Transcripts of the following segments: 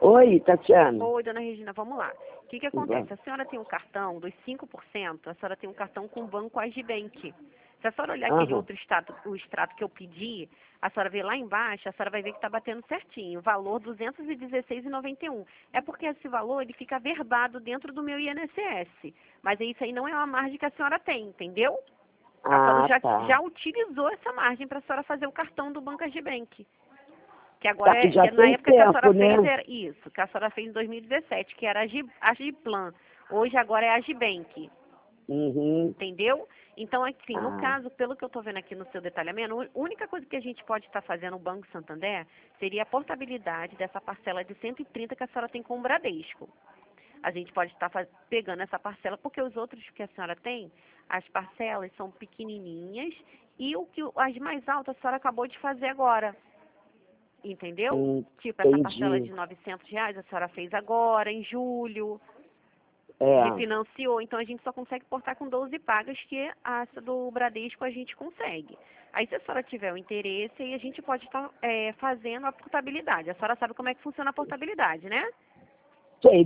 Oi, Tatiana. Oi, dona Regina, vamos lá. O que acontece? A senhora tem um cartão dos 5%, a senhora tem um cartão com o banco Agibank. Se a senhora olhar aquele outro extrato, o extrato que eu pedi, a senhora vê lá embaixo, a senhora vai ver que está batendo certinho. Valor R$ 216,91. É porque esse valor ele fica averbado dentro do meu INSS. Mas isso aí não é uma margem que a senhora tem, entendeu? A senhora já utilizou essa margem para a senhora fazer o cartão do Banco Agibank. Que agora que já na época tempo, que a senhora né? fez era isso, que a senhora fez em 2017, que era Agiplan. Hoje agora é Agibank. Entendeu? Então, assim, no caso, pelo que eu estou vendo aqui no seu detalhamento, a única coisa que a gente pode estar fazendo no Banco Santander seria a portabilidade dessa parcela de 130 que a senhora tem com o Bradesco. A gente pode estar pegando essa parcela, porque os outros que a senhora tem, as parcelas são pequenininhas e as mais altas a senhora acabou de fazer agora. Entendeu? Tipo, essa parcela de R$ 900 a senhora fez agora, em julho. Refinanciou. Então, a gente só consegue portar com 12 pagas, que essa do Bradesco a gente consegue. Aí, se a senhora tiver o interesse, aí a gente pode estar fazendo a portabilidade. A senhora sabe como é que funciona a portabilidade, né? Sei,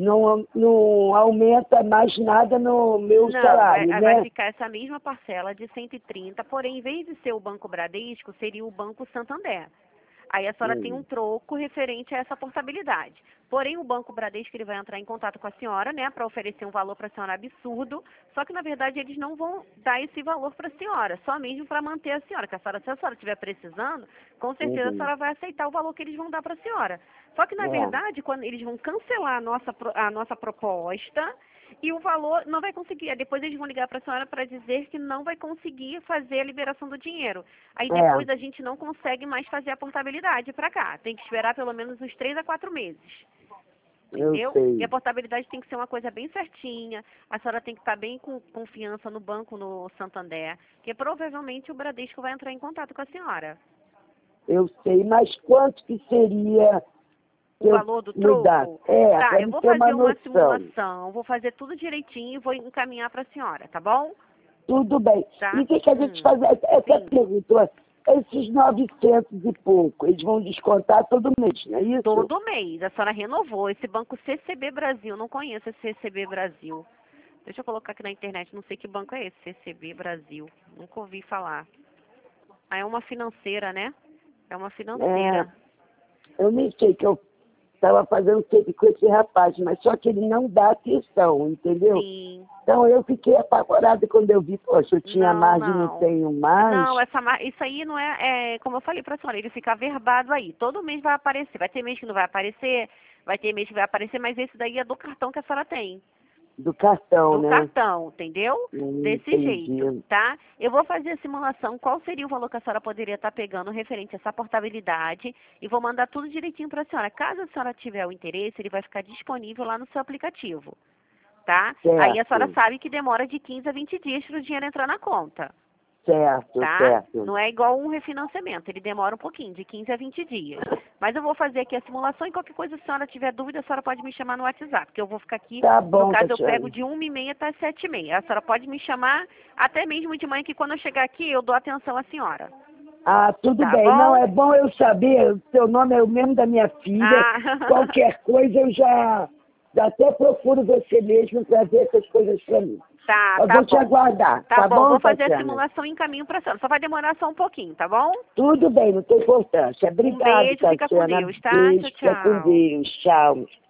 não aumenta mais nada no meu salário, né? Vai ficar essa mesma parcela de 130, porém, em vez de ser o Banco Bradesco, seria o Banco Santander. Aí a senhora tem um troco referente a essa portabilidade. Porém, o Banco Bradesco ele vai entrar em contato com a senhora, né, para oferecer um valor para a senhora absurdo, só que, na verdade, eles não vão dar esse valor para a senhora, só mesmo para manter a senhora. Se a senhora estiver precisando, com certeza a senhora vai aceitar o valor que eles vão dar para a senhora. Só que, na verdade, quando eles vão cancelar a nossa proposta, e o valor não vai conseguir. Depois eles vão ligar para a senhora para dizer que não vai conseguir fazer a liberação do dinheiro. Aí depois a gente não consegue mais fazer a portabilidade para cá. Tem que esperar pelo menos uns 3 a 4 meses. Entendeu? E a portabilidade tem que ser uma coisa bem certinha. A senhora tem que estar bem com confiança no banco, no Santander, que provavelmente o Bradesco vai entrar em contato com a senhora. Eu sei, mas quanto que seria o valor do troco? Tá, eu vou fazer uma simulação, vou fazer tudo direitinho e vou encaminhar para a senhora, tá bom? Tudo bem. Tá? E o que a gente faz? Essa pergunta, esses 900 e pouco, eles vão descontar todo mês, não é isso? Todo mês. A senhora renovou. Esse banco CCB Brasil, não conheço esse CCB Brasil. Deixa eu colocar aqui na internet, não sei que banco é esse, CCB Brasil. Nunca ouvi falar. Ah, é uma financeira, né? É uma financeira. Eu nem sei que eu estava fazendo sempre com esse rapaz, mas só que ele não dá atenção, entendeu? Sim. Então eu fiquei apavorada quando eu vi, poxa, eu tinha margem, não tenho mais. Não, isso aí não como eu falei para a senhora, ele fica averbado aí. Todo mês vai aparecer. Vai ter mês que não vai aparecer, vai ter mês que vai aparecer, mas esse daí é do cartão que a senhora tem. Do cartão, né? Do cartão, entendeu? Desse jeito, tá? Eu vou fazer a simulação, qual seria o valor que a senhora poderia estar pegando referente a essa portabilidade e vou mandar tudo direitinho para a senhora. Caso a senhora tiver o interesse, ele vai ficar disponível lá no seu aplicativo, tá? Certo. Aí a senhora sabe que demora de 15 a 20 dias para o dinheiro entrar na conta. Certo, tá? certo. Não é igual um refinanciamento, ele demora um pouquinho, de 15 a 20 dias. Mas eu vou fazer aqui a simulação e qualquer coisa, se a senhora tiver dúvida, a senhora pode me chamar no WhatsApp, porque eu vou ficar aqui, tá bom, no caso Tatiana. eu pego de 1h30 até 7h30. A senhora pode me chamar até mesmo de manhã, que quando eu chegar aqui, eu dou atenção à senhora. Ah, tudo tá bem. Bom? Não, é bom eu saber, o seu nome é o mesmo da minha filha. Qualquer coisa eu já até procuro você mesmo para ver essas coisas para mim. Eu vou te aguardar, tá bom? Vou fazer Tatiana? a simulação em caminho para a senhora. Só vai demorar só um pouquinho, tá bom? Tudo bem, não tem importância. Obrigada, beijo, Tatiana. fica com Deus, tá? Beijo, Tchau, fica com tchau. Deus. Tchau.